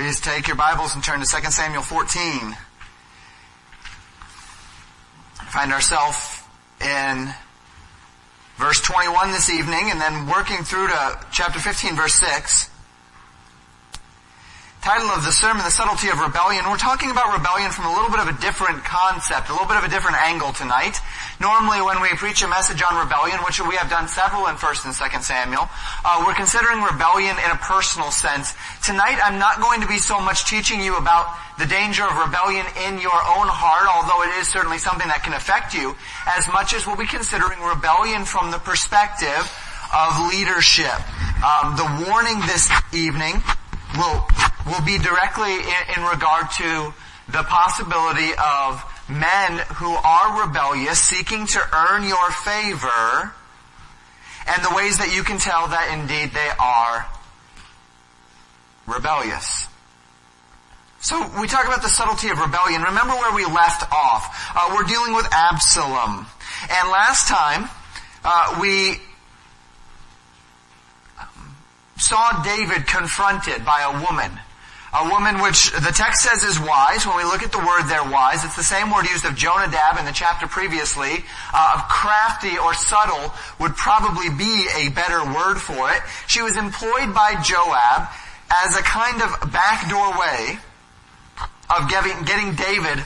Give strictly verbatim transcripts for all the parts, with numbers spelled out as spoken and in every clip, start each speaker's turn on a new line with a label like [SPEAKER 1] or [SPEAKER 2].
[SPEAKER 1] Please take your Bibles and turn to Second Samuel fourteen. Find ourselves in verse twenty-one this evening and then working through to chapter fifteen, verse six. Title of the sermon, The Subtlety of Rebellion. We're talking about rebellion from a little bit of a different concept, a little bit of a different angle tonight. Normally when we preach a message on rebellion, which we have done several in First and Second Samuel, uh, we're considering rebellion in a personal sense. Tonight I'm not going to be so much teaching you about the danger of rebellion in your own heart, although it is certainly something that can affect you, as much as we'll be considering rebellion from the perspective of leadership. Um, the warning this evening will will be directly in, in regard to the possibility of men who are rebellious seeking to earn your favor and the ways that you can tell that indeed they are rebellious. So we talk about the subtlety of rebellion. Remember where we left off. Uh, we're dealing with Absalom. And last time uh, we saw David confronted by a woman. A woman which the text says is wise. When we look at the word there, wise, it's the same word used of Jonadab in the chapter previously. Uh, of crafty or subtle would probably be a better word for it. She was employed by Joab as a kind of backdoor way of getting, getting David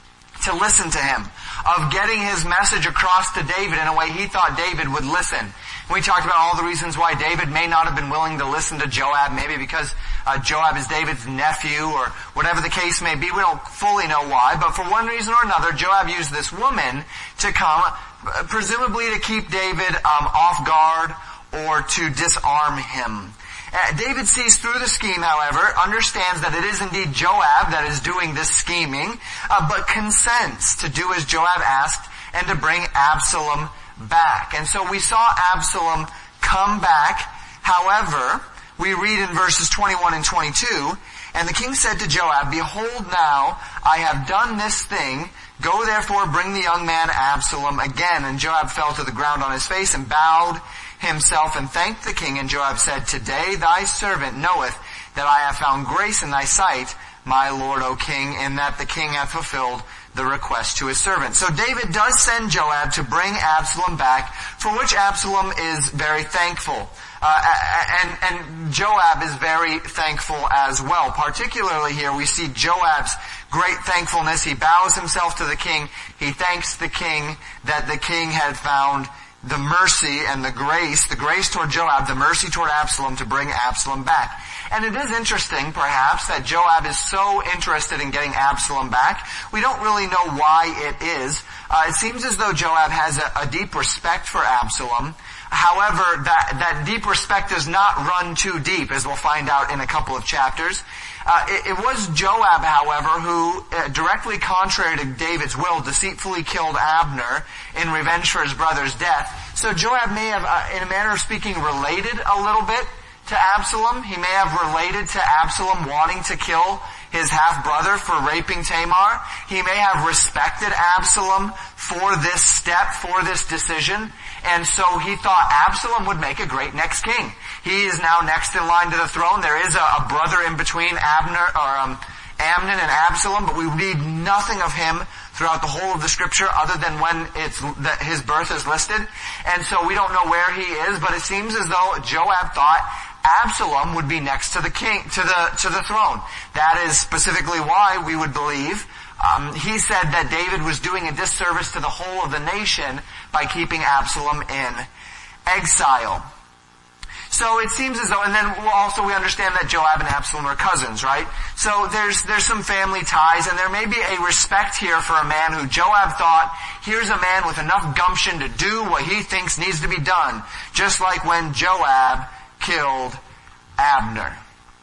[SPEAKER 1] to listen to him, of getting his message across to David in a way he thought David would listen. We talked about all the reasons why David may not have been willing to listen to Joab, maybe because uh, Joab is David's nephew or whatever the case may be. We don't fully know why, but for one reason or another, Joab used this woman to come, uh, presumably to keep David um, off guard or to disarm him. Uh, David sees through the scheme, however, understands that it is indeed Joab that is doing this scheming, uh, but consents to do as Joab asked and to bring Absalom back. And so we saw Absalom come back. However, we read in verses twenty-one and twenty-two, and the king said to Joab, "Behold now, I have done this thing. Go therefore, bring the young man Absalom again." And Joab fell to the ground on his face and bowed himself and thanked the king. And Joab said, "Today thy servant knoweth that I have found grace in thy sight, my lord, O king, in that the king hath fulfilled the request to his servant." So David does send Joab to bring Absalom back, for which Absalom is very thankful. Uh, and, and Joab is very thankful as well. Particularly here we see Joab's great thankfulness. He bows himself to the king. He thanks the king that the king had found the mercy and the grace, the grace toward Joab, the mercy toward Absalom to bring Absalom back. And it is interesting, perhaps, that Joab is so interested in getting Absalom back. We don't really know why it is. Uh, it seems as though Joab has a, a deep respect for Absalom. However, that, that deep respect does not run too deep, as we'll find out in a couple of chapters. Uh, it, it was Joab, however, who, uh, directly contrary to David's will, deceitfully killed Abner in revenge for his brother's death. So Joab may have, uh, in a manner of speaking, related a little bit to Absalom. He may have related to Absalom wanting to kill his half-brother for raping Tamar. He may have respected Absalom for this step, for this decision. And so he thought Absalom would make a great next king. He is now next in line to the throne. There is a, a brother in between Abner, or um, Amnon and Absalom, but we read nothing of him throughout the whole of the scripture other than when it's that his birth is listed. And so we don't know where he is, but it seems as though Joab thought Absalom would be next to the king, to the, to the throne. That is specifically why we would believe, um, he said that David was doing a disservice to the whole of the nation by keeping Absalom in exile. So it seems as though, and then also we understand that Joab and Absalom are cousins, right? So there's, there's some family ties, and there may be a respect here for a man who Joab thought, here's a man with enough gumption to do what he thinks needs to be done. Just like when Joab killed Abner.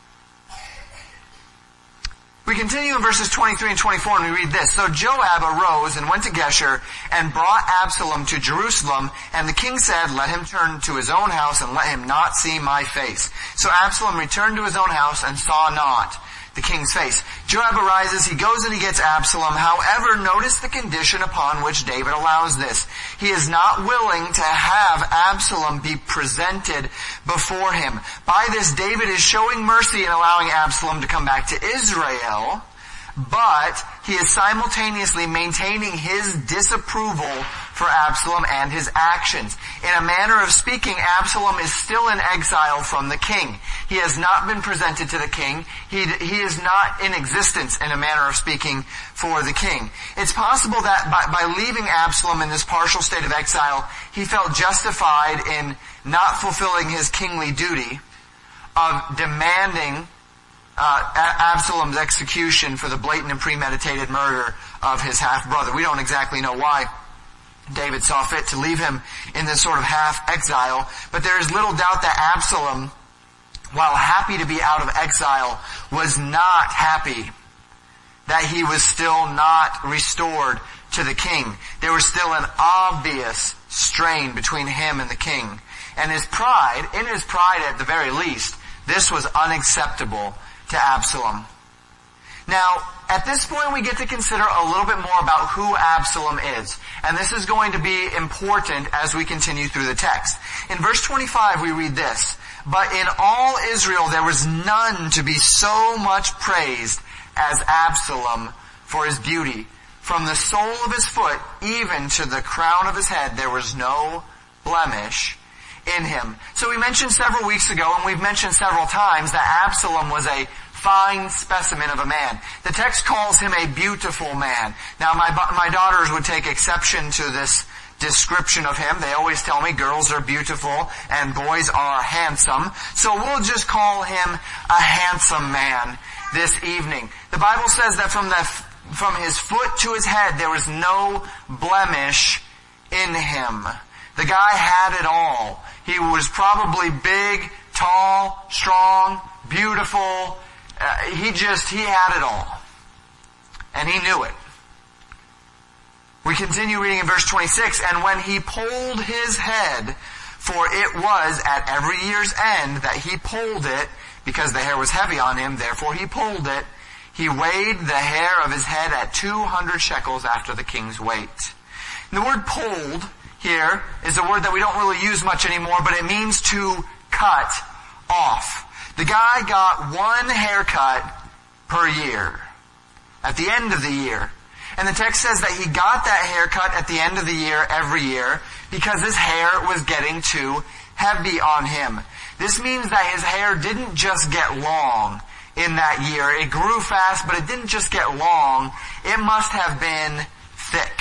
[SPEAKER 1] We continue in verses twenty-three and twenty-four and we read this. So Joab arose and went to Geshur and brought Absalom to Jerusalem, and the king said, "Let him turn to his own house and let him not see my face." So Absalom returned to his own house and saw not the king's face. Joab arises, he goes and he gets Absalom. However, notice the condition upon which David allows this. He is not willing to have Absalom be presented before him. By this, David is showing mercy in allowing Absalom to come back to Israel, but he is simultaneously maintaining his disapproval for Absalom and his actions. In a manner of speaking, Absalom is still in exile from the king. He has not been presented to the king. He, he is not in existence, in a manner of speaking, for the king. It's possible that by, by leaving Absalom in this partial state of exile, he felt justified in not fulfilling his kingly duty of demanding Uh, Absalom's execution for the blatant and premeditated murder of his half-brother. We don't exactly know why David saw fit to leave him in this sort of half-exile, but there is little doubt that Absalom, while happy to be out of exile, was not happy that he was still not restored to the king. There was still an obvious strain between him and the king. And his pride, in his pride at the very least, this was unacceptable to Absalom. Now, at this point we get to consider a little bit more about who Absalom is. And this is going to be important as we continue through the text. In verse twenty-five we read this, "But in all Israel there was none to be so much praised as Absalom for his beauty. From the sole of his foot even to the crown of his head there was no blemish in him." So we mentioned several weeks ago, and we've mentioned several times, that Absalom was a fine specimen of a man. The text calls him a beautiful man. Now my my daughters would take exception to this description of him. They always tell me girls are beautiful and boys are handsome. So we'll just call him a handsome man this evening. The Bible says that from the from his foot to his head there was no blemish in him. The guy had it all. He was probably big, tall, strong, beautiful. Uh, he just, he had it all. And he knew it. We continue reading in verse twenty-six, "And when he polled his head, for it was at every year's end that he polled it, because the hair was heavy on him, therefore he polled it, he weighed the hair of his head at two hundred shekels after the king's weight." And the word polled here is a word that we don't really use much anymore, but it means to cut off. The guy got one haircut per year, at the end of the year. And the text says that he got that haircut at the end of the year every year because his hair was getting too heavy on him. This means that his hair didn't just get long in that year. It grew fast, but it didn't just get long. It must have been thick.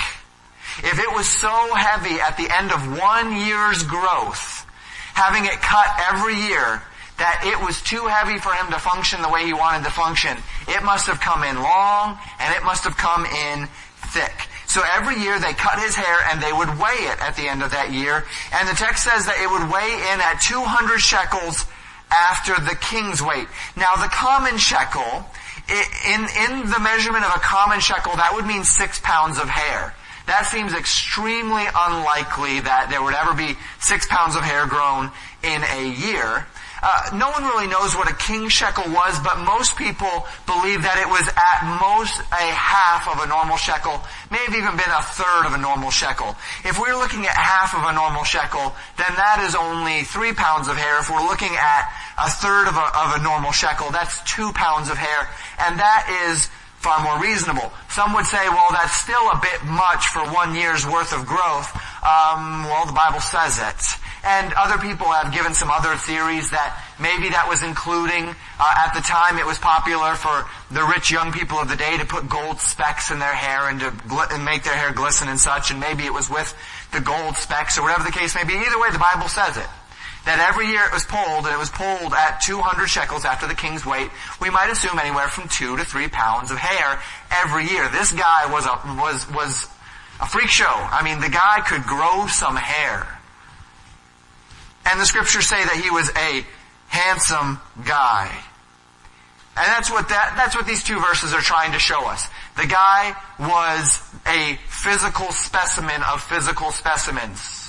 [SPEAKER 1] If it was so heavy at the end of one year's growth, having it cut every year, that it was too heavy for him to function the way he wanted to function, it must have come in long and it must have come in thick. So every year they cut his hair and they would weigh it at the end of that year. And the text says that it would weigh in at two hundred shekels after the king's weight. Now the common shekel, in, in the measurement of a common shekel, that would mean six pounds of hair. That seems extremely unlikely that there would ever be six pounds of hair grown in a year. Uh, no one really knows what a king's shekel was, but most people believe that it was at most a half of a normal shekel, may have even been a third of a normal shekel. If we're looking at half of a normal shekel, then that is only three pounds of hair. If we're looking at a third of a, of a normal shekel, that's two pounds of hair, and that is far more reasonable. Some would say, well, that's still a bit much for one year's worth of growth. Um, well, the Bible says it. And other people have given some other theories that maybe that was including, uh, at the time it was popular for the rich young people of the day to put gold specks in their hair and to gl- and make their hair glisten and such, and maybe it was with the gold specks or whatever the case may be. Either way, the Bible says it. That every year it was polled, and it was polled at two hundred shekels after the king's weight. We might assume anywhere from two to three pounds of hair every year. This guy was a, was, was a freak show. I mean, the guy could grow some hair. And the scriptures say that he was a handsome guy. And that's what that, that's what these two verses are trying to show us. The guy was a physical specimen of physical specimens.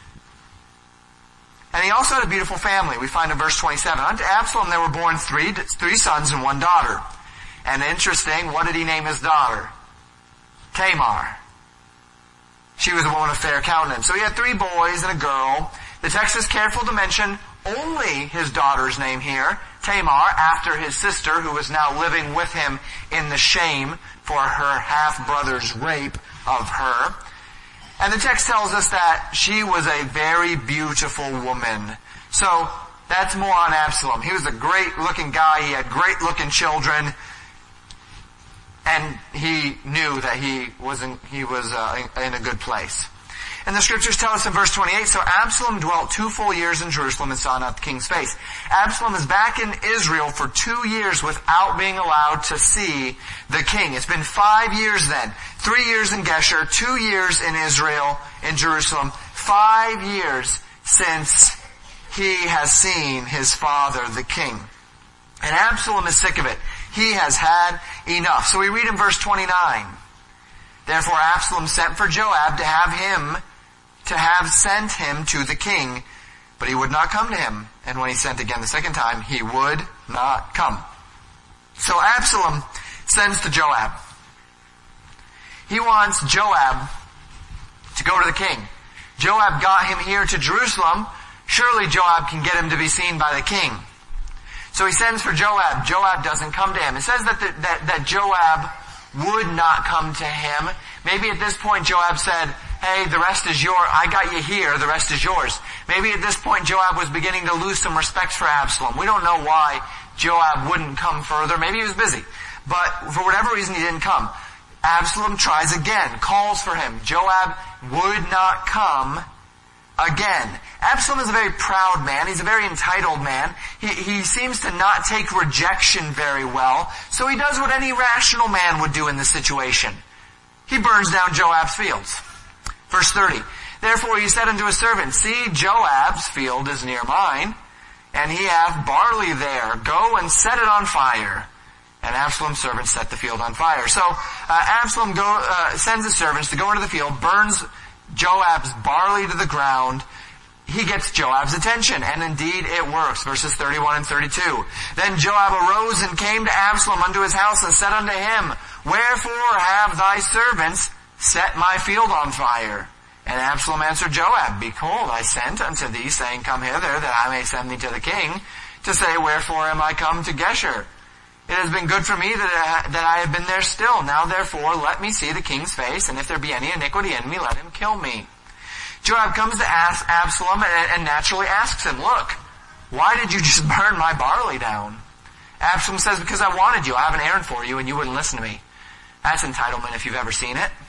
[SPEAKER 1] And he also had a beautiful family. We find in verse twenty-seven, unto Absalom there were born three, three sons and one daughter. And interesting, what did he name his daughter? Tamar. She was a woman of fair countenance. So he had three boys and a girl. The text is careful to mention only his daughter's name here, Tamar, after his sister, who was now living with him in the shame for her half-brother's rape of her. And the text tells us that she was a very beautiful woman. So that's more on Absalom. He was a great-looking guy. He had great-looking children. And he knew that he was in, he was uh, in a good place. And the scriptures tell us in verse twenty-eight, so Absalom dwelt two full years in Jerusalem and saw not the king's face. Absalom is back in Israel for two years without being allowed to see the king. It's been five years then. Three years in Geshur, two years in Israel, in Jerusalem. Five years since he has seen his father, the king. And Absalom is sick of it. He has had enough. So we read in verse twenty-nine, therefore Absalom sent for Joab to have him, to have sent him to the king, but he would not come to him. And when he sent again the second time, he would not come. So Absalom sends to Joab. He wants Joab to go to the king. Joab got him here to Jerusalem. Surely Joab can get him to be seen by the king. So he sends for Joab. Joab doesn't come to him. It says that, the, that, that Joab would not come to him. Maybe at this point Joab said, hey, the rest is yours. I got you here. The rest is yours. Maybe at this point Joab was beginning to lose some respect for Absalom. We don't know why Joab wouldn't come further. Maybe he was busy. But for whatever reason he didn't come. Absalom tries again, calls for him. Joab would not come again. Absalom is a very proud man. He's a very entitled man. He, he seems to not take rejection very well. So he does what any rational man would do in this situation. He burns down Joab's fields. Verse thirty. Therefore he said unto his servant, see, Joab's field is near mine, and he hath barley there. Go and set it on fire. And Absalom's servant set the field on fire. So uh, Absalom go, uh, sends his servants to go into the field, burns Joab's barley to the ground. He gets Joab's attention, and indeed it works. Verses thirty-one and thirty-two. Then Joab arose and came to Absalom unto his house, and said unto him, wherefore have thy servants set my field on fire? And Absalom answered Joab, behold, I sent unto thee, saying, come hither, that I may send thee to the king, to say, wherefore am I come to Geshur? It has been good for me that I, that I have been there still. Now therefore let me see the king's face, and if there be any iniquity in me, let him kill me. Joab comes to ask Absalom and, and naturally asks him, look, why did you just burn my barley down? Absalom says, because I wanted you. I have an errand for you, and you wouldn't listen to me. That's entitlement if you've ever seen it.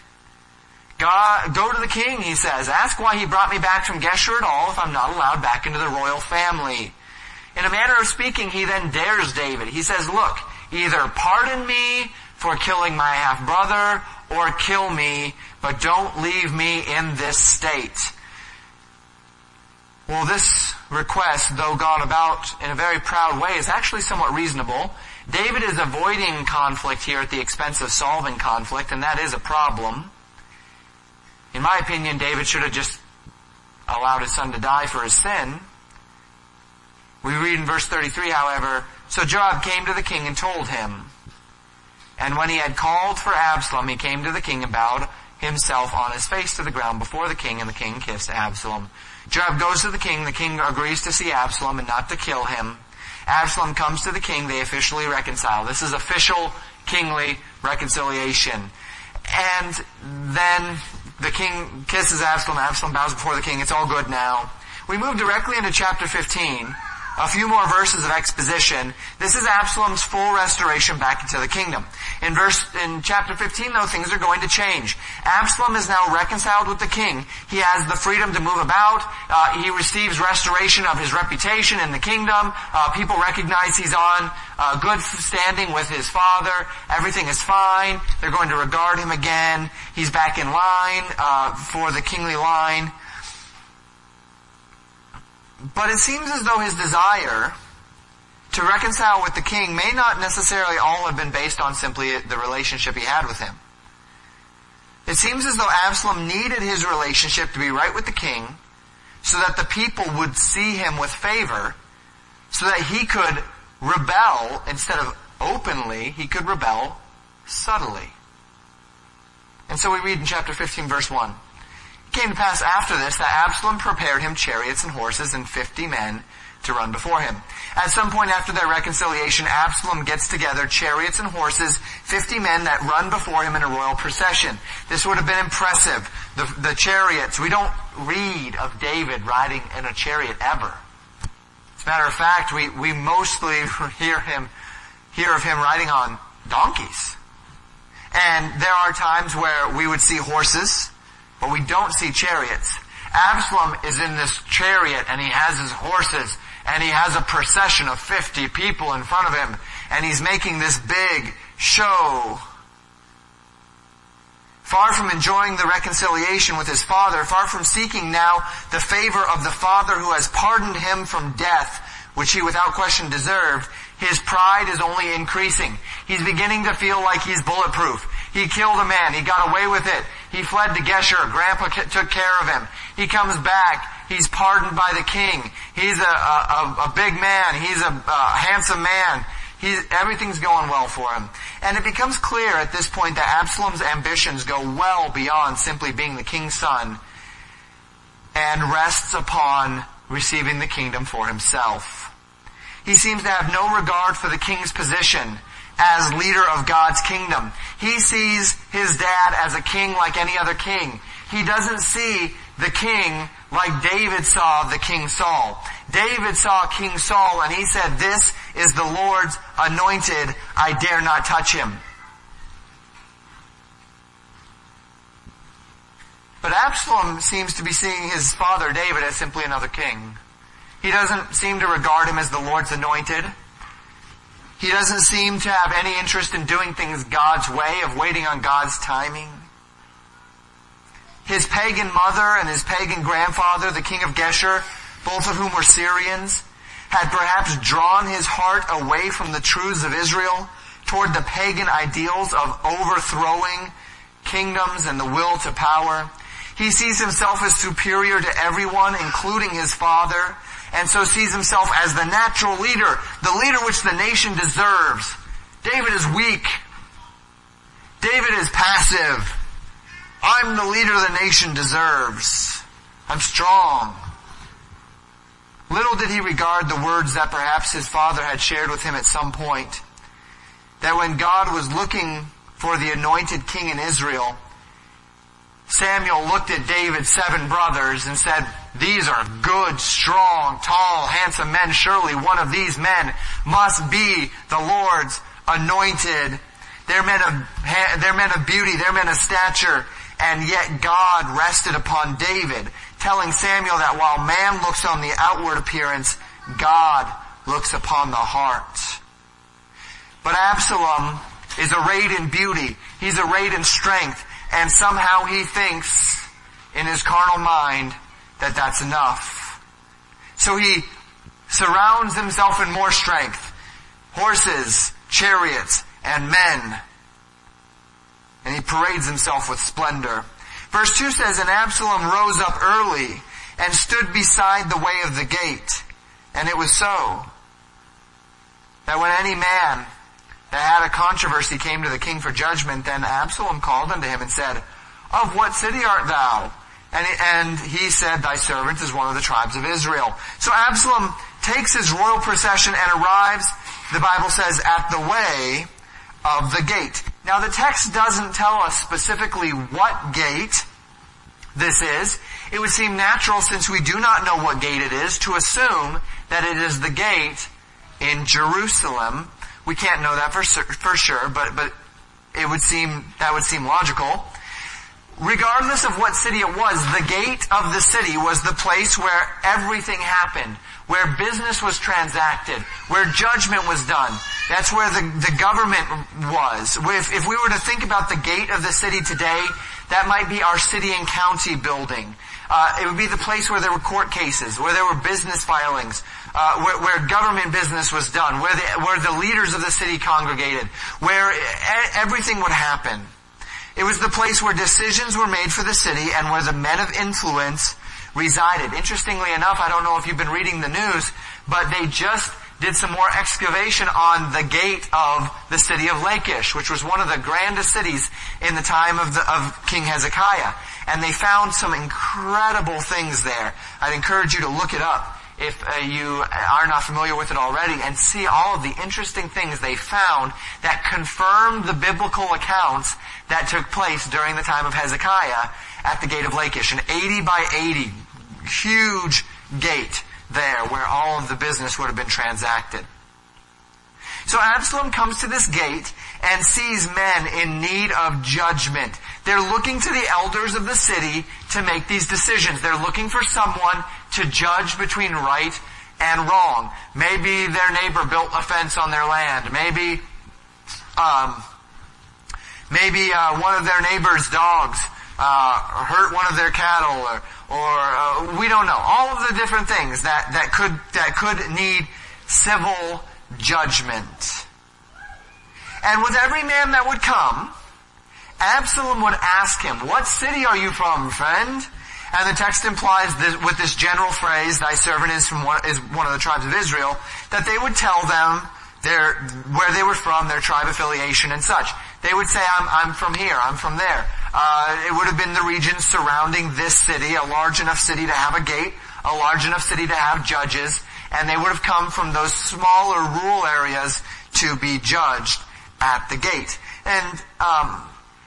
[SPEAKER 1] God, go to the king, he says. Ask why he brought me back from Geshur at all if I'm not allowed back into the royal family. In a manner of speaking, he then dares David. He says, look, either pardon me for killing my half-brother or kill me, but don't leave me in this state. Well, this request, though gone about in a very proud way, is actually somewhat reasonable. David is avoiding conflict here at the expense of solving conflict, and that is a problem. In my opinion, David should have just allowed his son to die for his sin. We read in verse thirty-three, however, so Joab came to the king and told him. And when he had called for Absalom, he came to the king and bowed himself on his face to the ground before the king, and the king kissed Absalom. Joab goes to the king. The king agrees to see Absalom and not to kill him. Absalom comes to the king. They officially reconcile. This is official kingly reconciliation. And then the king kisses Absalom. Absalom bows before the king. It's all good now. We move directly into chapter fifteen. A few more verses of exposition. This is Absalom's full restoration back into the kingdom. In verse, in chapter fifteen, though, things are going to change. Absalom is now reconciled with the king. He has the freedom to move about. Uh, he receives restoration of his reputation in the kingdom. Uh, people recognize he's on uh, good standing with his father. Everything is fine. They're going to regard him again. He's back in line uh, for the kingly line. But it seems as though his desire to reconcile with the king may not necessarily all have been based on simply the relationship he had with him. It seems as though Absalom needed his relationship to be right with the king so that the people would see him with favor, so that he could rebel instead of openly, he could rebel subtly. And so we read in chapter fifteen, verse one. It came to pass after this that Absalom prepared him chariots and horses and fifty men to run before him. At some point after their reconciliation, Absalom gets together chariots and horses, fifty men that run before him in a royal procession. This would have been impressive. The, the chariots, we don't read of David riding in a chariot ever. As a matter of fact, we, we mostly hear him, hear of him riding on donkeys. And there are times where we would see horses, but we don't see chariots. Absalom is in this chariot and he has his horses and he has a procession of fifty people in front of him and he's making this big show. Far from enjoying the reconciliation with his father, far from seeking now the favor of the Father who has pardoned him from death, which he without question deserved, his pride is only increasing. He's beginning to feel like he's bulletproof. He killed a man. He got away with it. He fled to Geshur. Grandpa took care of him. He comes back. He's pardoned by the king. He's a, a, a big man. He's a, a handsome man. He's, everything's going well for him. And it becomes clear at this point that Absalom's ambitions go well beyond simply being the king's son and rests upon receiving the kingdom for himself. He seems to have no regard for the king's position as leader of God's kingdom. He sees his dad as a king like any other king. He doesn't see the king like David saw the King Saul. David saw King Saul and he said, "This is the Lord's anointed. I dare not touch him." But Absalom seems to be seeing his father David as simply another king. He doesn't seem to regard him as the Lord's anointed. He doesn't seem to have any interest in doing things God's way, of waiting on God's timing. His pagan mother and his pagan grandfather, the king of Geshur, both of whom were Syrians, had perhaps drawn his heart away from the truths of Israel toward the pagan ideals of overthrowing kingdoms and the will to power. He sees himself as superior to everyone, including his father, and so sees himself as the natural leader, the leader which the nation deserves. David is weak. David is passive. I'm the leader the nation deserves. I'm strong. Little did he regard the words that perhaps his father had shared with him at some point, that when God was looking for the anointed king in Israel, Samuel looked at David's seven brothers and said, "These are good, strong, tall, handsome men. Surely one of these men must be the Lord's anointed. They're men of, they're men of beauty, they're men of stature." And yet God rested upon David, telling Samuel that while man looks on the outward appearance, God looks upon the heart. But Absalom is arrayed in beauty. He's arrayed in strength. And somehow he thinks in his carnal mind that that's enough. So he surrounds himself in more strength. Horses, chariots, and men. And he parades himself with splendor. Verse two says, "And Absalom rose up early and stood beside the way of the gate. And it was so that when any man that had a controversy came to the king for judgment, then Absalom called unto him and said, Of what city art thou? And, and he said, Thy servant is one of the tribes of Israel." So Absalom takes his royal procession and arrives, the Bible says, at the way of the gate. Now the text doesn't tell us specifically what gate this is. It would seem natural, since we do not know what gate it is, to assume that it is the gate in Jerusalem. We can't know that for, for sure, but, but it would seem, that would seem logical. Regardless of what city it was, the gate of the city was the place where everything happened, where business was transacted, where judgment was done. That's where the, the government was. If, if we were to think about the gate of the city today, that might be our city and county building. Uh, it would be the place where there were court cases, where there were business filings, uh, where, where government business was done, where the, where the leaders of the city congregated, where everything would happen. It was the place where decisions were made for the city and where the men of influence resided. Interestingly enough, I don't know if you've been reading the news, but they just did some more excavation on the gate of the city of Lachish, which was one of the grandest cities in the time of, the, of King Hezekiah. And they found some incredible things there. I'd encourage you to look it up if uh, you are not familiar with it already, and see all of the interesting things they found that confirmed the biblical accounts that took place during the time of Hezekiah at the gate of Lachish. An eighty by eighty, huge gate there where all of the business would have been transacted. So Absalom comes to this gate and sees men in need of judgment. They're looking to the elders of the city to make these decisions. They're looking for someone to judge between right and wrong. Maybe their neighbor built a fence on their land. Maybe, um, maybe uh, one of their neighbor's dogs uh, hurt one of their cattle, or, or uh, we don't know. All of the different things that that could that could need civil judgment. And with every man that would come, Absalom would ask him, "What city are you from, friend?" And the text implies this, with this general phrase, "Thy servant is from one, is one of the tribes of Israel," that they would tell them their, where they were from, their tribe affiliation and such. They would say, I'm, I'm from here, I'm from there. Uh, it would have been the region surrounding this city, a large enough city to have a gate, a large enough city to have judges, and they would have come from those smaller rural areas to be judged at the gate. And, um,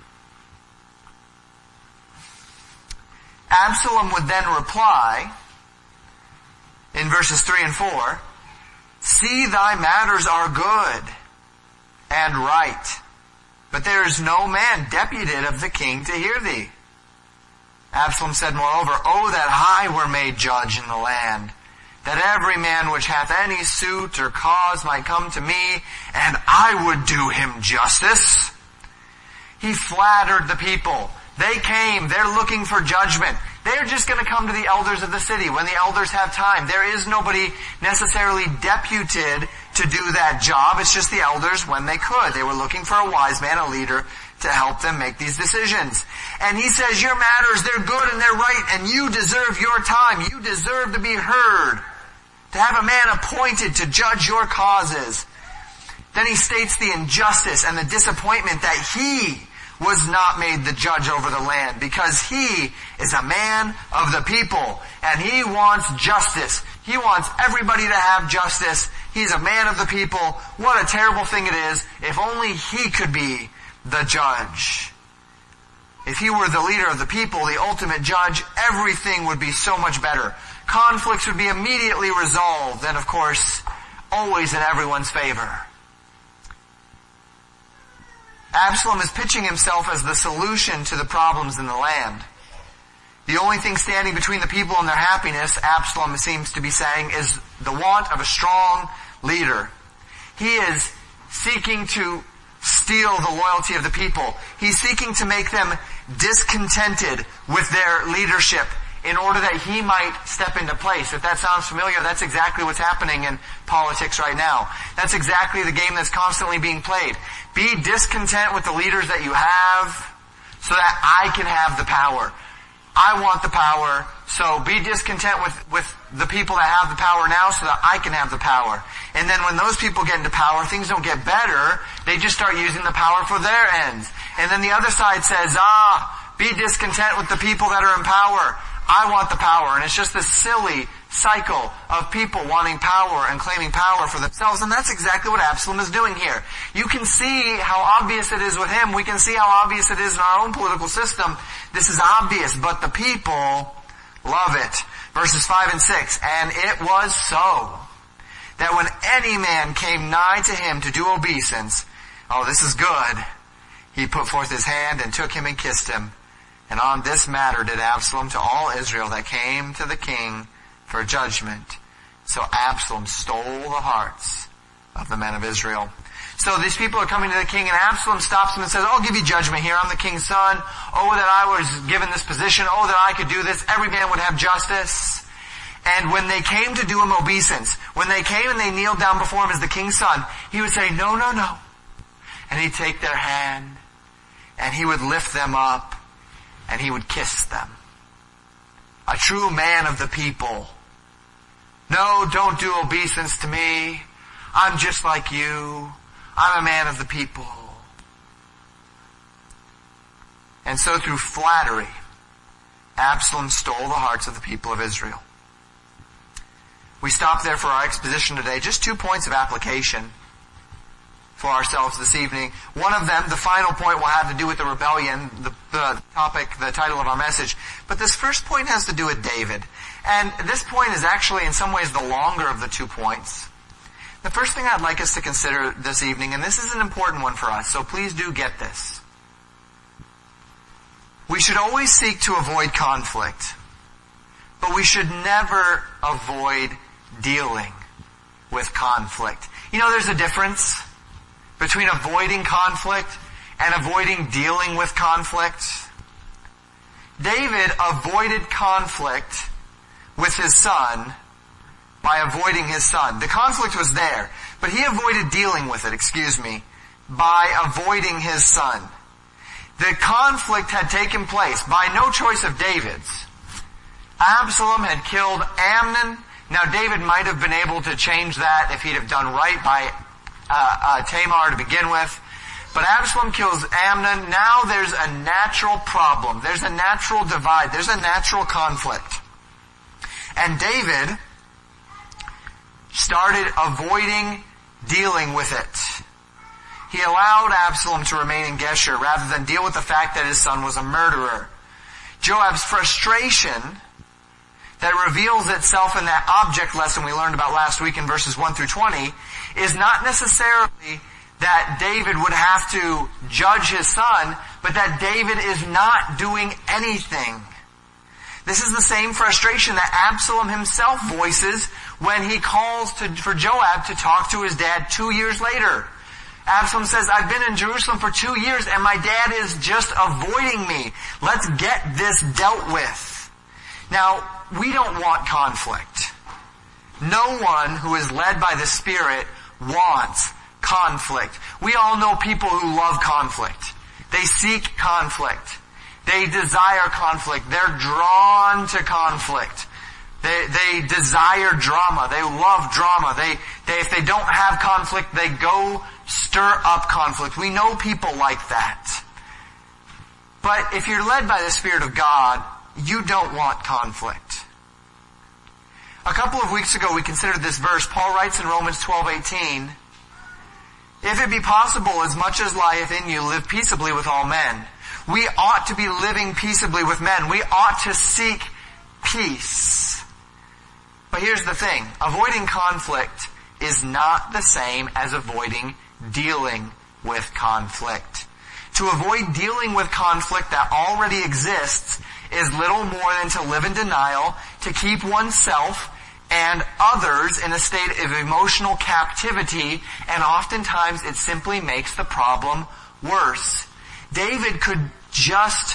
[SPEAKER 1] Absalom would then reply in verses three and four, "See, thy matters are good and right, but there is no man deputed of the king to hear thee." Absalom said moreover, "Oh, that I were made judge in the land, that every man which hath any suit or cause might come to me, and I would do him justice." He flattered the people. They came, they're looking for judgment. They're just going to come to the elders of the city when the elders have time. There is nobody necessarily deputed to do that job. It's just the elders when they could. They were looking for a wise man, a leader, to help them make these decisions. And he says, your matters, they're good and they're right, and you deserve your time. You deserve to be heard, to have a man appointed to judge your causes. Then he states the injustice and the disappointment that he was not made the judge over the land, because he is a man of the people and he wants justice. He wants everybody to have justice. He's a man of the people. What a terrible thing it is if only he could be the judge. If he were the leader of the people, the ultimate judge, everything would be so much better. Conflicts would be immediately resolved, and of course, always in everyone's favor. Absalom is pitching himself as the solution to the problems in the land. The only thing standing between the people and their happiness, Absalom seems to be saying, is the want of a strong leader. He is seeking to steal the loyalty of the people. He's seeking to make them discontented with their leadership in order that he might step into place. If that sounds familiar, that's exactly what's happening in politics right now. That's exactly the game that's constantly being played. Be discontent with the leaders that you have so that I can have the power. I want the power, so be discontent with, with the people that have the power now so that I can have the power. And then when those people get into power, things don't get better. They just start using the power for their ends. And then the other side says, ah, be discontent with the people that are in power. I want the power. And it's just this silly cycle of people wanting power and claiming power for themselves. And that's exactly what Absalom is doing here. You can see how obvious it is with him. We can see how obvious it is in our own political system. This is obvious, but the people love it. Verses five and six. And it was so that when any man came nigh to him to do obeisance, oh, this is good, he put forth his hand and took him and kissed him. And on this matter did Absalom to all Israel that came to the king for judgment. So Absalom stole the hearts of the men of Israel. So these people are coming to the king, and Absalom stops them and says, I'll give you judgment here. I'm the king's son. Oh, that I was given this position. Oh, that I could do this. Every man would have justice. And when they came to do him obeisance, when they came and they kneeled down before him as the king's son, he would say, no, no, no. And he'd take their hand, and he would lift them up, and he would kiss them. A true man of the people. No, don't do obeisance to me. I'm just like you. I'm a man of the people. And so through flattery, Absalom stole the hearts of the people of Israel. We stop there for our exposition today. Just two points of application for ourselves this evening. One of them, the final point, will have to do with the rebellion, the, the topic, the title of our message. But this first point has to do with David. And this point is actually in some ways the longer of the two points. The first thing I'd like us to consider this evening, and this is an important one for us, so please do get this. We should always seek to avoid conflict, but we should never avoid dealing with conflict. You know, there's a difference between avoiding conflict and avoiding dealing with conflict. David avoided conflict with his son by avoiding his son. The conflict was there, but he avoided dealing with it, excuse me, by avoiding his son. The conflict had taken place by no choice of David's. Absalom had killed Amnon. Now David might have been able to change that if he'd have done right by uh, uh, Tamar to begin with. But Absalom kills Amnon. Now there's a natural problem. There's a natural divide. There's a natural conflict. And David started avoiding dealing with it. He allowed Absalom to remain in Geshur rather than deal with the fact that his son was a murderer. Joab's frustration that reveals itself in that object lesson we learned about last week in verses one through twenty is not necessarily that David would have to judge his son, but that David is not doing anything. This is the same frustration that Absalom himself voices when he calls to, for Joab to talk to his dad two years later. Absalom says, I've been in Jerusalem for two years and my dad is just avoiding me. Let's get this dealt with. Now, we don't want conflict. No one who is led by the Spirit wants conflict. We all know people who love conflict. They seek conflict. They desire conflict. They're drawn to conflict. They, they desire drama. They love drama. They, they, if they don't have conflict, they go stir up conflict. We know people like that. But if you're led by the Spirit of God, you don't want conflict. A couple of weeks ago we considered this verse. Paul writes in Romans twelve eighteen, if it be possible, as much as lieth in you, live peaceably with all men. We ought to be living peaceably with men. We ought to seek peace. But here's the thing. Avoiding conflict is not the same as avoiding dealing with conflict. To avoid dealing with conflict that already exists is little more than to live in denial, to keep oneself and others in a state of emotional captivity, and oftentimes it simply makes the problem worse. David could just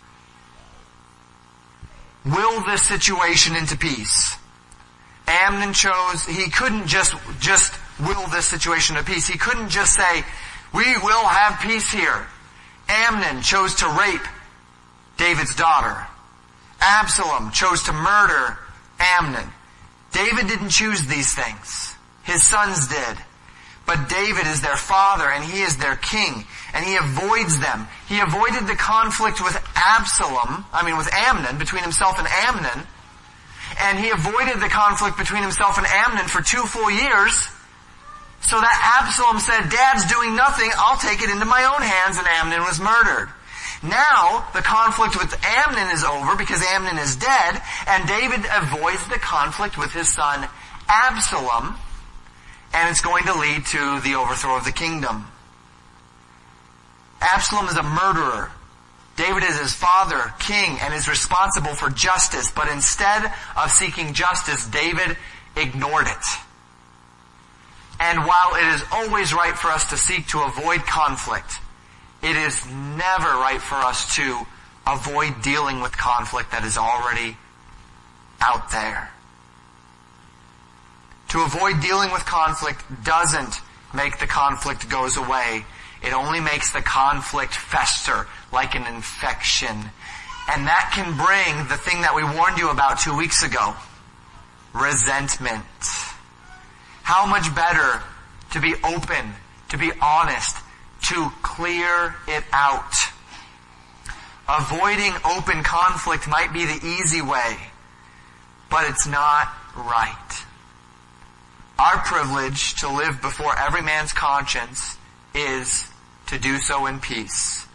[SPEAKER 1] will this situation into peace. Amnon chose, he couldn't just, just will this situation to peace. He couldn't just say, we will have peace here. Amnon chose to rape David's daughter. Absalom chose to murder Amnon. David didn't choose these things. His sons did. But David is their father and he is their king. And he avoids them. He avoided the conflict with Absalom, I mean with Amnon, between himself and Amnon. And he avoided the conflict between himself and Amnon for two full years. So that Absalom said, Dad's doing nothing, I'll take it into my own hands, and Amnon was murdered. Now, the conflict with Amnon is over because Amnon is dead, and David avoids the conflict with his son Absalom, and it's going to lead to the overthrow of the kingdom. Absalom is a murderer. David is his father, king, and is responsible for justice, but instead of seeking justice, David ignored it. And while it is always right for us to seek to avoid conflict, it is never right for us to avoid dealing with conflict that is already out there. To avoid dealing with conflict doesn't make the conflict goes away. It only makes the conflict fester like an infection. And that can bring the thing that we warned you about two weeks ago. Resentment. How much better to be open, to be honest, to clear it out. Avoiding open conflict might be the easy way, but it's not right. Our privilege to live before every man's conscience is to do so in peace.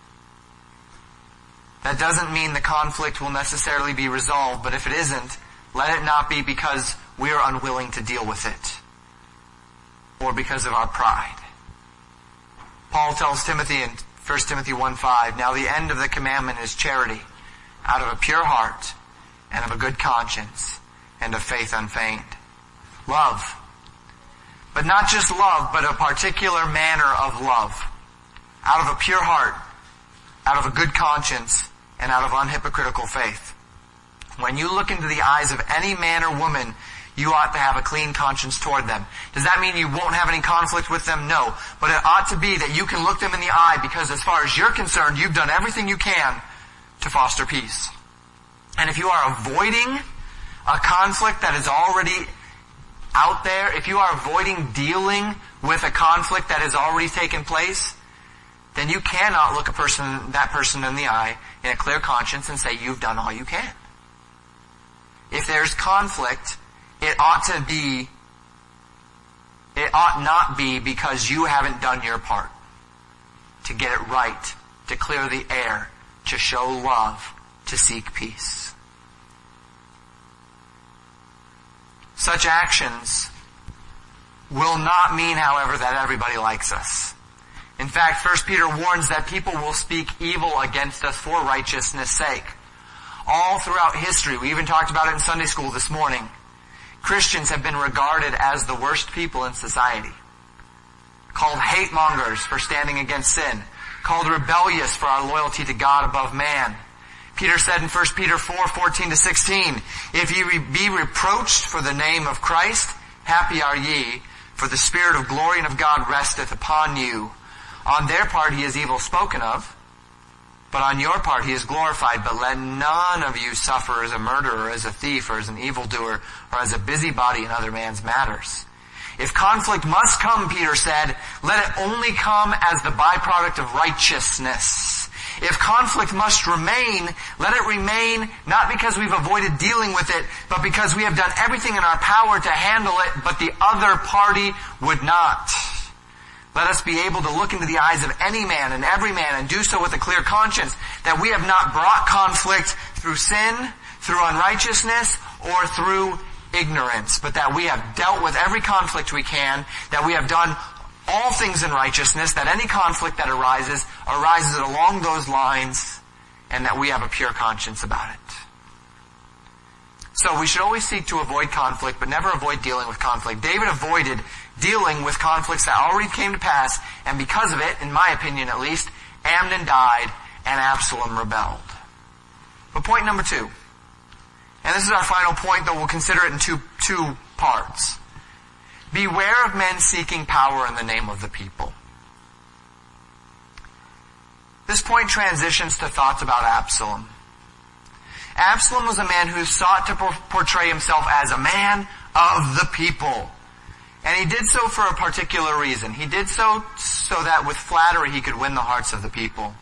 [SPEAKER 1] That doesn't mean the conflict will necessarily be resolved, but if it isn't, let it not be because we are unwilling to deal with it or because of our pride. Paul tells Timothy in First Timothy one five, now the end of the commandment is charity, out of a pure heart and of a good conscience and of faith unfeigned. Love. But not just love, but a particular manner of love. Out of a pure heart, out of a good conscience, and out of unhypocritical faith. When you look into the eyes of any man or woman, you ought to have a clean conscience toward them. Does that mean you won't have any conflict with them? No. But it ought to be that you can look them in the eye because as far as you're concerned, you've done everything you can to foster peace. And if you are avoiding a conflict that is already out there, if you are avoiding dealing with a conflict that has already taken place, then you cannot look a person, that person in the eye in a clear conscience and say you've done all you can. If there's conflict, it ought to be, it ought not be because you haven't done your part to get it right, to clear the air, to show love, to seek peace. Such actions will not mean, however, that everybody likes us. In fact, First Peter warns that people will speak evil against us for righteousness' sake. All throughout history, we even talked about it in Sunday school this morning, Christians have been regarded as the worst people in society. Called hate mongers for standing against sin. Called rebellious for our loyalty to God above man. Peter said in First Peter four fourteen to sixteen, if ye be reproached for the name of Christ, happy are ye, for the Spirit of glory and of God resteth upon you. On their part he is evil spoken of, but on your part he is glorified. But let none of you suffer as a murderer, as a thief, or as an evildoer, or as a busybody in other man's matters. If conflict must come, Peter said, let it only come as the byproduct of righteousness. If conflict must remain, let it remain not because we've avoided dealing with it, but because we have done everything in our power to handle it, but the other party would not. Let us be able to look into the eyes of any man and every man and do so with a clear conscience, that we have not brought conflict through sin, through unrighteousness, or through ignorance, but that we have dealt with every conflict we can, that we have done all things in righteousness, that any conflict that arises, arises along those lines, and that we have a pure conscience about it. So we should always seek to avoid conflict, but never avoid dealing with conflict. David avoided dealing with conflicts that already came to pass, and because of it, in my opinion at least, Amnon died and Absalom rebelled. But point number two, and this is our final point, though we'll consider it in two, two parts. Beware of men seeking power in the name of the people. This point transitions to thoughts about Absalom. Absalom was a man who sought to portray himself as a man of the people. And he did so for a particular reason. He did so so that with flattery he could win the hearts of the people.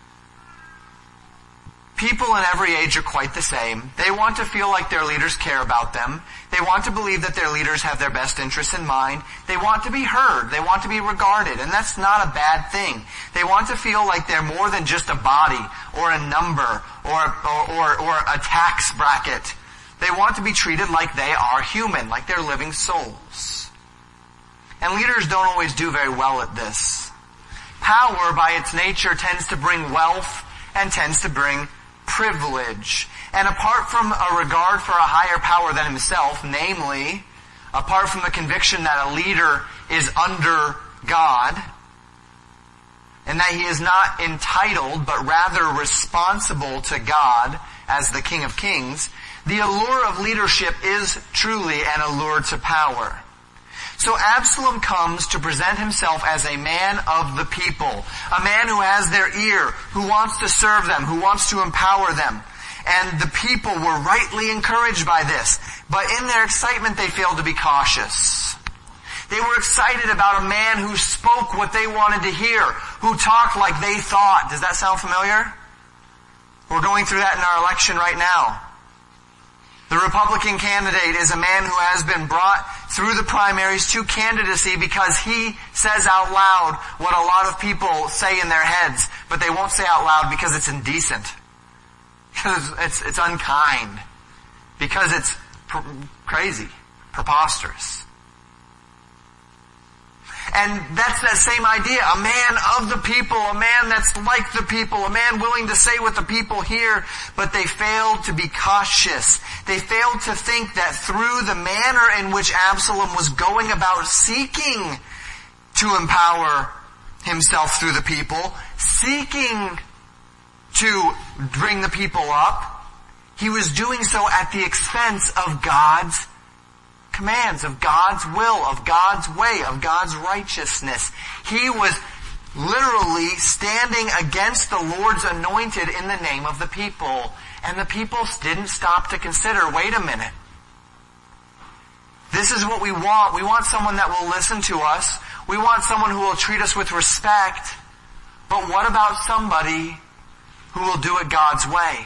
[SPEAKER 1] People in every age are quite the same. They want to feel like their leaders care about them. They want to believe that their leaders have their best interests in mind. They want to be heard. They want to be regarded. And that's not a bad thing. They want to feel like they're more than just a body or a number or, or, or, or a tax bracket. They want to be treated like they are human, like they're living souls. And leaders don't always do very well at this. Power, by its nature, tends to bring wealth and tends to bring privilege. And apart from a regard for a higher power than himself, namely, apart from the conviction that a leader is under God, and that he is not entitled, but rather responsible to God as the King of Kings, the allure of leadership is truly an allure to power. So Absalom comes to present himself as a man of the people, a man who has their ear, who wants to serve them, who wants to empower them. And the people were rightly encouraged by this, but in their excitement they failed to be cautious. They were excited about a man who spoke what they wanted to hear, who talked like they thought. Does that sound familiar? We're going through that in our election right now. The Republican candidate is a man who has been brought through the primaries to candidacy because he says out loud what a lot of people say in their heads, but they won't say out loud because it's indecent. Because it's, it's unkind. Because it's pr- crazy. Preposterous. And that's that same idea. A man of the people, a man that's like the people, a man willing to say what the people hear, but they failed to be cautious. They failed to think that through the manner in which Absalom was going about seeking to empower himself through the people, seeking to bring the people up, he was doing so at the expense of God's commands, of God's will, of God's way, of God's righteousness. He was literally standing against the Lord's anointed in the name of the people. And the people didn't stop to consider, wait a minute. This is what we want. We want someone that will listen to us. We want someone who will treat us with respect. But what about somebody who will do it God's way?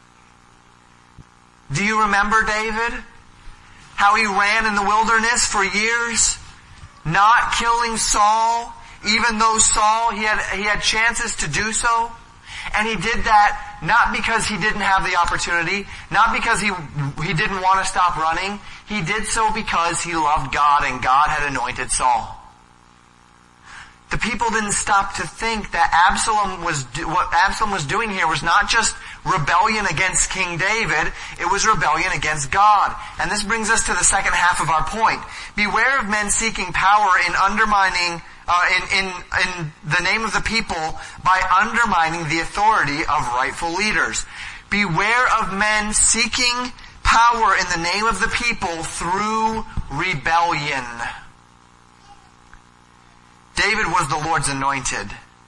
[SPEAKER 1] Do you remember David? How he ran in the wilderness for years, not killing Saul, even though Saul, he had, he had chances to do so. And he did that not because he didn't have the opportunity, not because he, he didn't want to stop running. He did so because he loved God and God had anointed Saul. The people didn't stop to think that Absalom was, what Absalom was doing here was not just rebellion against King David, it was rebellion against God. And this brings us to the second half of our point. Beware of men seeking power in undermining, uh, in, in, in the name of the people by undermining the authority of rightful leaders. Beware of men seeking power in the name of the people through rebellion. David was the Lord's anointed.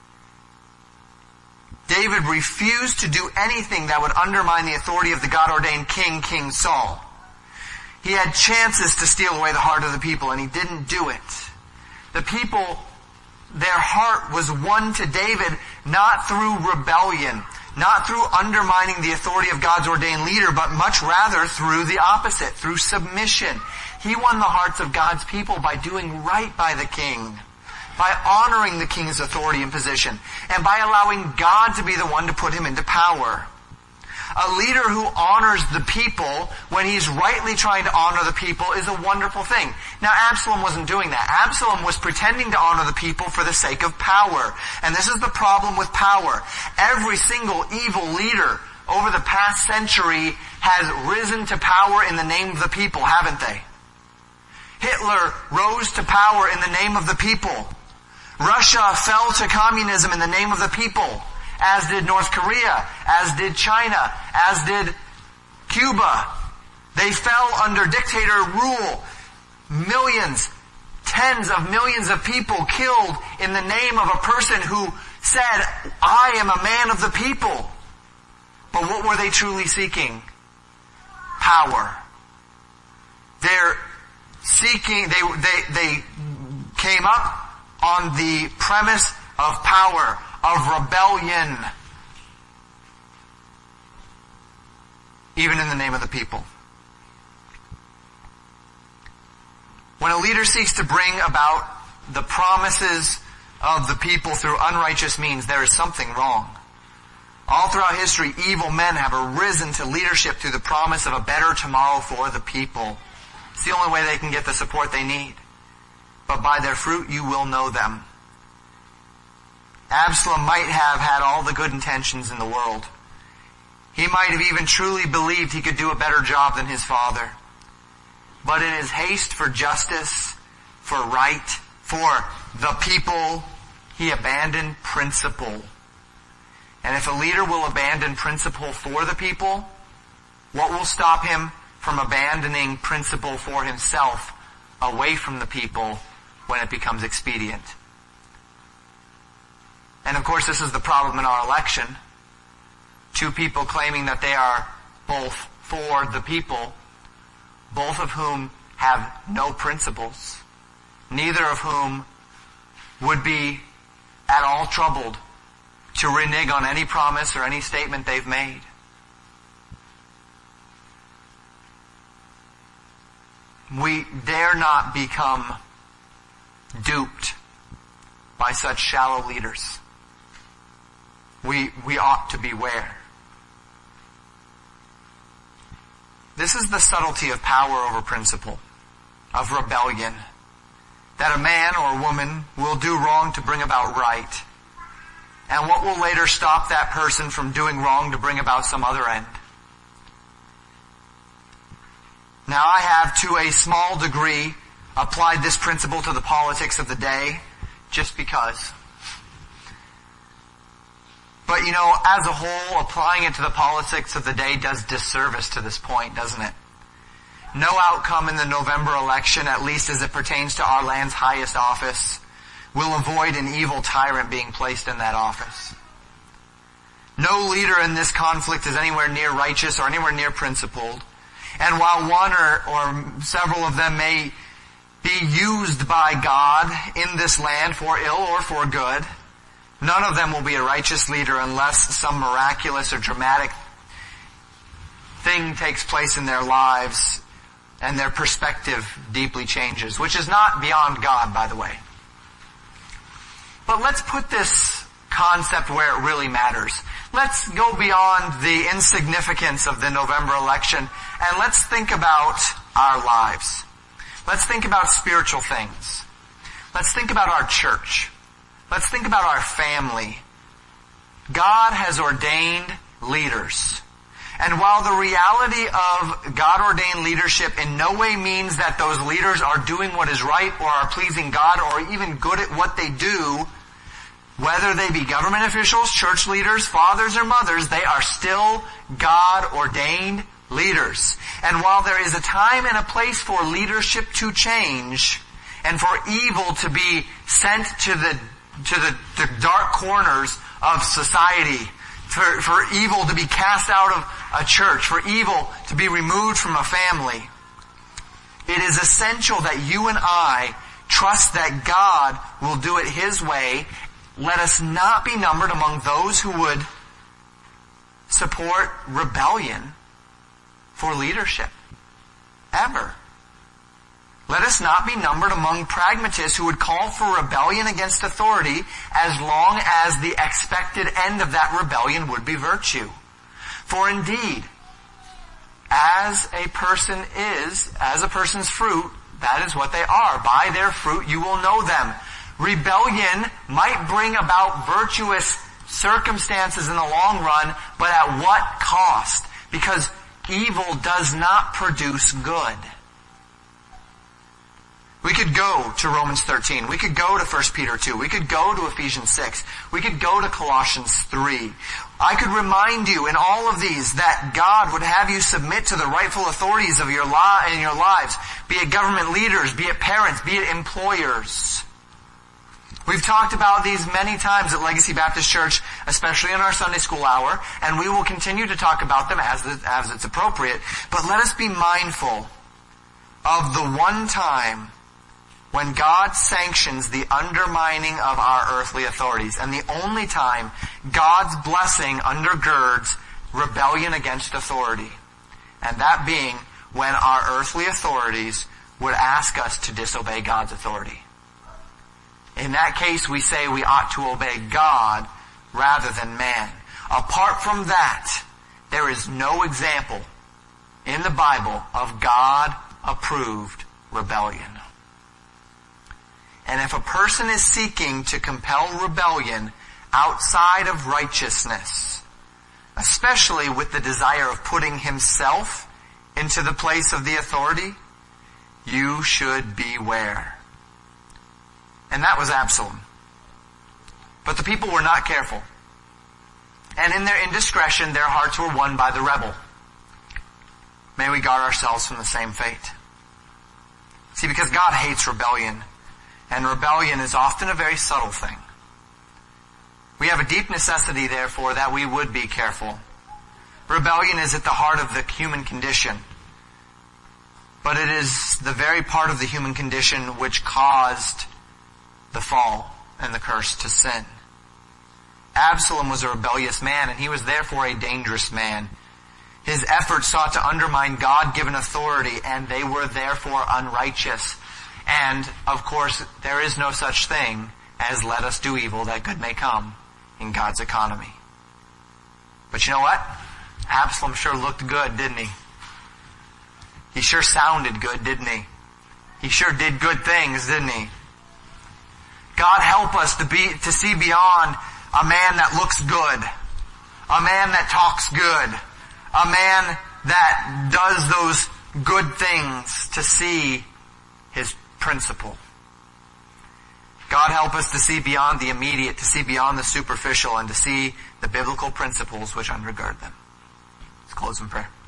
[SPEAKER 1] David refused to do anything that would undermine the authority of the God-ordained king, King Saul. He had chances to steal away the heart of the people, and he didn't do it. The people, their heart was won to David not through rebellion, not through undermining the authority of God's ordained leader, but much rather through the opposite, through submission. He won the hearts of God's people by doing right by the king, by honoring the king's authority and position, and by allowing God to be the one to put him into power. A leader who honors the people when he's rightly trying to honor the people is a wonderful thing. Now, Absalom wasn't doing that. Absalom was pretending to honor the people for the sake of power. And this is the problem with power. Every single evil leader over the past century has risen to power in the name of the people, haven't they? Hitler rose to power in the name of the people. Russia fell to communism in the name of the people, as did North Korea, as did China, as did Cuba. They fell under dictator rule. Millions, tens of millions of people killed in the name of a person who said, I am a man of the people. But what were they truly seeking? Power. They're seeking, they, they, they came up on the premise of power, of rebellion, even in the name of the people. When a leader seeks to bring about the promises of the people through unrighteous means, there is something wrong. All throughout history, evil men have arisen to leadership through the promise of a better tomorrow for the people. It's the only way they can get the support they need. But by their fruit you will know them. Absalom might have had all the good intentions in the world. He might have even truly believed he could do a better job than his father. But in his haste for justice, for right, for the people, he abandoned principle. And if a leader will abandon principle for the people, what will stop him from abandoning principle for himself away from the people when it becomes expedient? And of course, this is the problem in our election. Two people claiming that they are both for the people, both of whom have no principles, neither of whom would be at all troubled to renege on any promise or any statement they've made. We dare not become duped by such shallow leaders. We, we ought to beware. This is the subtlety of power over principle, of rebellion. That a man or woman will do wrong to bring about right. And what will later stop that person from doing wrong to bring about some other end? Now I have, to a small degree, applied this principle to the politics of the day, just because. But you know, as a whole, applying it to the politics of the day does disservice to this point, doesn't it? No outcome in the November election, at least as it pertains to our land's highest office, will avoid an evil tyrant being placed in that office. No leader in this conflict is anywhere near righteous or anywhere near principled. And while one or, or several of them may be used by God in this land for ill or for good, none of them will be a righteous leader unless some miraculous or dramatic thing takes place in their lives and their perspective deeply changes, which is not beyond God, by the way. But let's put this concept where it really matters. Let's go beyond the insignificance of the November election and let's think about our lives. Let's think about spiritual things. Let's think about our church. Let's think about our family. God has ordained leaders. And while the reality of God-ordained leadership in no way means that those leaders are doing what is right or are pleasing God or even good at what they do, whether they be government officials, church leaders, fathers or mothers, they are still God-ordained leaders. And while there is a time and a place for leadership to change and for evil to be sent to the to the, the dark corners of society, for, for evil to be cast out of a church, for evil to be removed from a family, it is essential that you and I trust that God will do it His way. Let us not be numbered among those who would support rebellion for leadership. Ever. Let us not be numbered among pragmatists who would call for rebellion against authority as long as the expected end of that rebellion would be virtue. For indeed, as a person is, as a person's fruit, that is what they are. By their fruit you will know them. Rebellion might bring about virtuous circumstances in the long run, but at what cost? Because evil does not produce good. We could go to Romans thirteen. We could go to First Peter two. We could go to Ephesians six. We could go to Colossians three. I could remind you in all of these that God would have you submit to the rightful authorities of your li- in your lives, be it government leaders, be it parents, be it employers. We've talked about these many times at Legacy Baptist Church, especially in our Sunday school hour, and we will continue to talk about them as, the, as it's appropriate. But let us be mindful of the one time when God sanctions the undermining of our earthly authorities, and the only time God's blessing undergirds rebellion against authority, and that being when our earthly authorities would ask us to disobey God's authority. In that case, we say we ought to obey God rather than man. Apart from that, there is no example in the Bible of God-approved rebellion. And if a person is seeking to compel rebellion outside of righteousness, especially with the desire of putting himself into the place of the authority, you should beware. And that was Absalom. But the people were not careful. And in their indiscretion, their hearts were won by the rebel. May we guard ourselves from the same fate. See, because God hates rebellion, and rebellion is often a very subtle thing. We have a deep necessity, therefore, that we would be careful. Rebellion is at the heart of the human condition. but it is the very part of the human condition which caused the fall and the curse to sin. Absalom was a rebellious man, and he was therefore a dangerous man. His efforts sought to undermine God-given authority, and they were therefore unrighteous. And, of course, there is no such thing as let us do evil that good may come in God's economy. But you know what? Absalom sure looked good, didn't he? He sure sounded good, didn't he? He sure did good things, didn't he? God help us to be, to see beyond a man that looks good, a man that talks good, a man that does those good things, to see his principle. God help us to see beyond the immediate, to see beyond the superficial, and to see the biblical principles which undergird them. Let's close in prayer.